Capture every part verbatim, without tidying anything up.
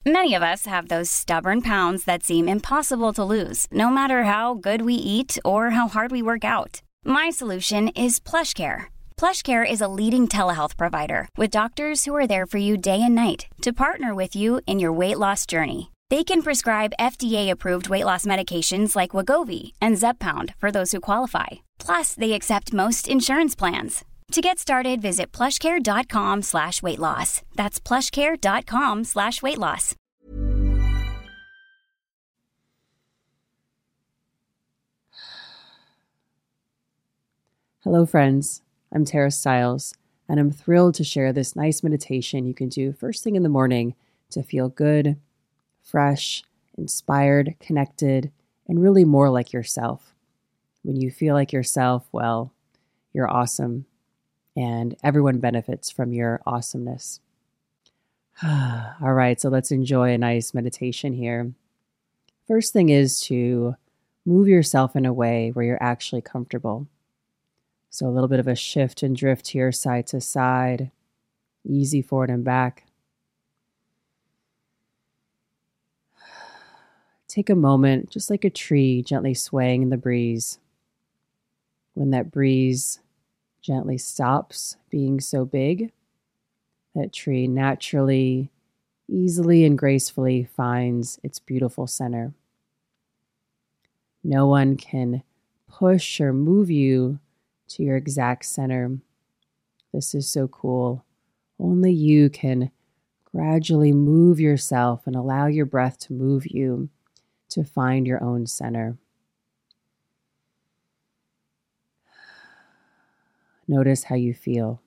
Many of us have those stubborn pounds that seem impossible to lose, no matter how good we eat or how hard we work out. My solution is PlushCare. PlushCare is a leading telehealth provider with doctors who are there for you day and night to partner with you in your weight loss journey. They can prescribe F D A-approved weight loss medications like Wegovy and Zepbound for those who qualify. Plus, they accept most insurance plans. To get started, visit plushcare.com slash weight loss. That's plushcare.com slash weight loss. Hello, friends. I'm Tara Stiles, and I'm thrilled to share this nice meditation you can do first thing in the morning to feel good, fresh, inspired, connected, and really more like yourself. When you feel like yourself, well, you're awesome. And everyone benefits from your awesomeness. All right, so let's enjoy a nice meditation here. First thing is to move yourself in a way where you're actually comfortable. So a little bit of a shift and drift here side to side, easy forward and back. Take a moment, just like a tree gently swaying in the breeze. When that breeze gently stops being so big, that tree naturally, easily, and gracefully finds its beautiful center. No one can push or move you to your exact center. This is so cool. Only you can gradually move yourself and allow your breath to move you to find your own center. Notice how you feel.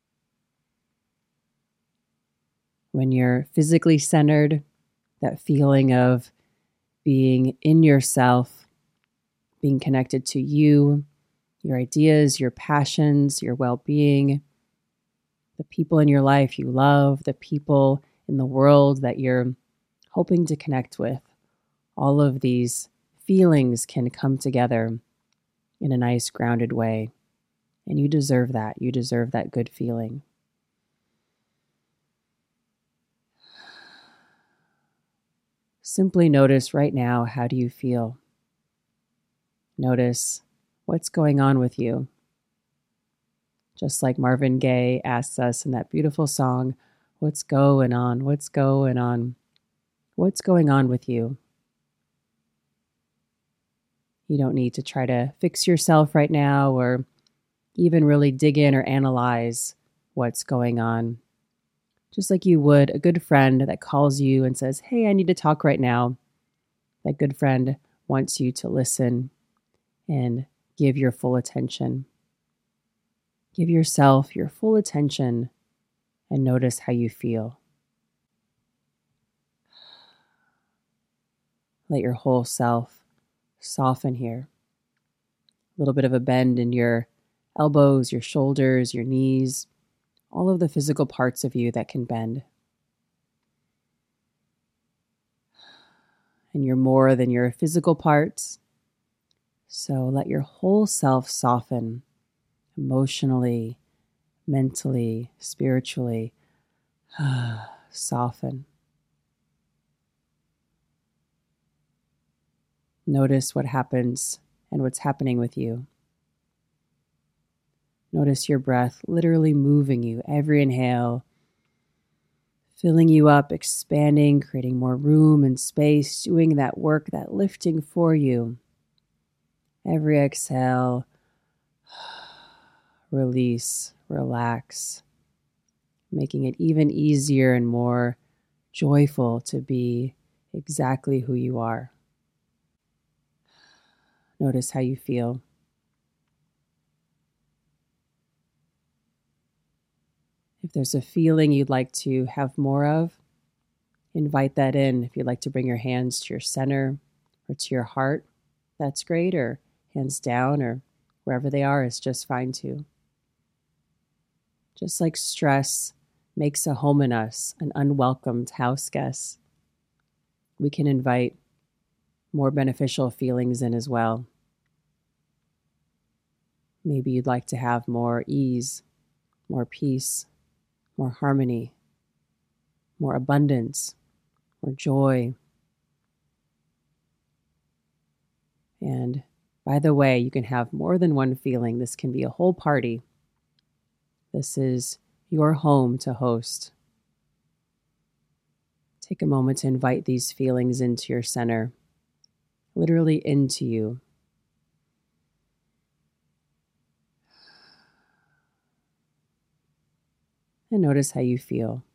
When you're physically centered, that feeling of being in yourself, being connected to you, your ideas, your passions, your well-being, the people in your life you love, the people in the world that you're hoping to connect with. All of these feelings can come together in a nice, grounded way. And you deserve that. You deserve that good feeling. Simply notice right now, how do you feel? Notice what's going on with you. Just like Marvin Gaye asks us in that beautiful song, what's going on? What's going on? What's going on with you? You don't need to try to fix yourself right now or even really dig in or analyze what's going on. Just like you would a good friend that calls you and says, hey, I need to talk right now. That good friend wants you to listen and give your full attention. Give yourself your full attention and notice how you feel. Let your whole self soften here. A little bit of a bend in your elbows, your shoulders, your knees, all of the physical parts of you that can bend. And you're more than your physical parts. So let your whole self soften emotionally, mentally, spiritually. Soften. Notice what happens and what's happening with you. Notice your breath literally moving you every inhale, filling you up, expanding, creating more room and space, doing that work, that lifting for you. Every exhale, release, relax, making it even easier and more joyful to be exactly who you are. Notice how you feel. If there's a feeling you'd like to have more of, invite that in. If you'd like to bring your hands to your center or to your heart, that's great, or hands down or wherever they are is just fine too. Just like stress makes a home in us, an unwelcomed house guest, we can invite more beneficial feelings in as well. Maybe you'd like to have more ease, more peace, more harmony, more abundance, or joy. And by the way, you can have more than one feeling. This can be a whole party. This is your home to host. Take a moment to invite these feelings into your center, literally into you. And notice how you feel.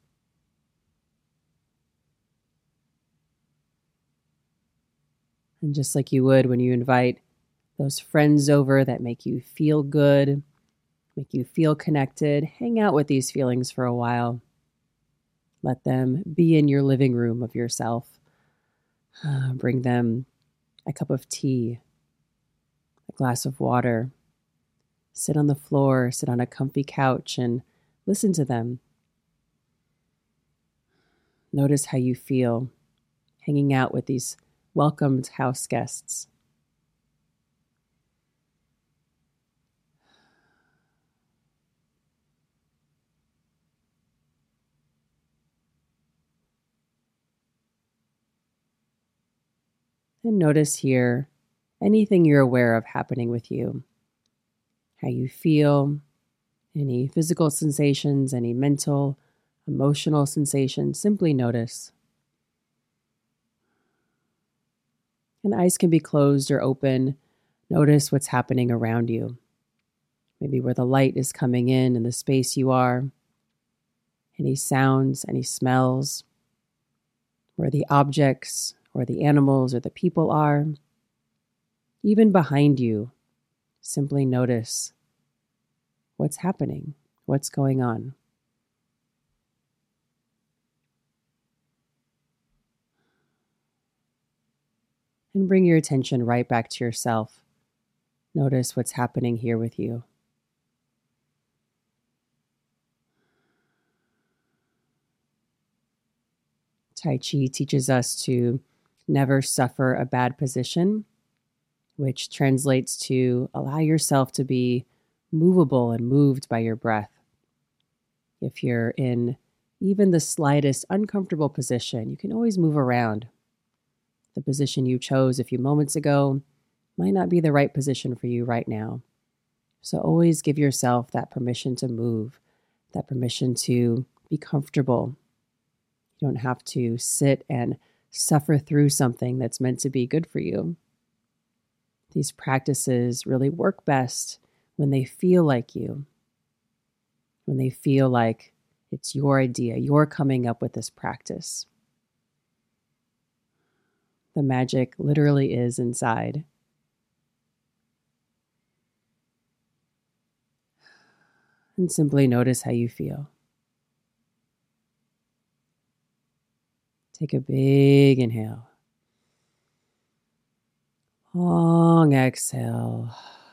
And just like you would when you invite those friends over that make you feel good, make you feel connected, hang out with these feelings for a while. Let them be in your living room of yourself. Uh, bring them a cup of tea, a glass of water. Sit on the floor, sit on a comfy couch and listen to them. Notice how you feel hanging out with these welcomed house guests. And notice here anything you're aware of happening with you. How you feel, any physical sensations, any mental, emotional sensations, simply notice. And eyes can be closed or open. Notice what's happening around you. Maybe where the light is coming in and the space you are. Any sounds, any smells, where the objects or the animals or the people are. Even behind you, simply notice what's happening, what's going on. And bring your attention right back to yourself. Notice what's happening here with you. Tai Chi teaches us to never suffer a bad position, which translates to allow yourself to be movable and moved by your breath. If you're in even the slightest uncomfortable position, you can always move around. The position you chose a few moments ago might not be the right position for you right now. So always give yourself that permission to move, that permission to be comfortable. You don't have to sit and suffer through something that's meant to be good for you. These practices really work best when they feel like you, when they feel like it's your idea, you're coming up with this practice. The magic literally is inside. And simply notice how you feel. Take a big inhale. Long exhale.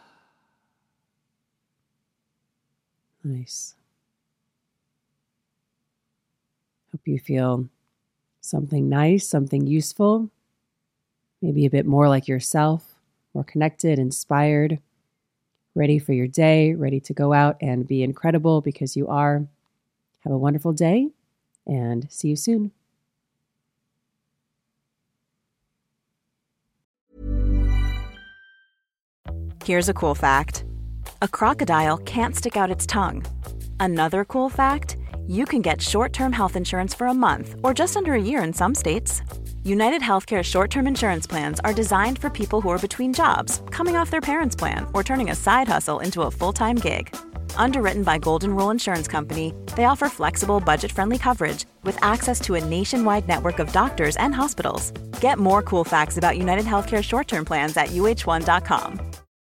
Nice. Hope you feel something nice, something useful. Maybe a bit more like yourself, more connected, inspired, ready for your day, ready to go out and be incredible because you are. Have a wonderful day and see you soon. Here's a cool fact. A crocodile can't stick out its tongue. Another cool fact, you can get short-term health insurance for a month or just under a year in some states. United Healthcare short-term insurance plans are designed for people who are between jobs, coming off their parents' plan, or turning a side hustle into a full-time gig. Underwritten by Golden Rule Insurance Company, they offer flexible, budget-friendly coverage with access to a nationwide network of doctors and hospitals. Get more cool facts about United Healthcare short-term plans at U H one dot com.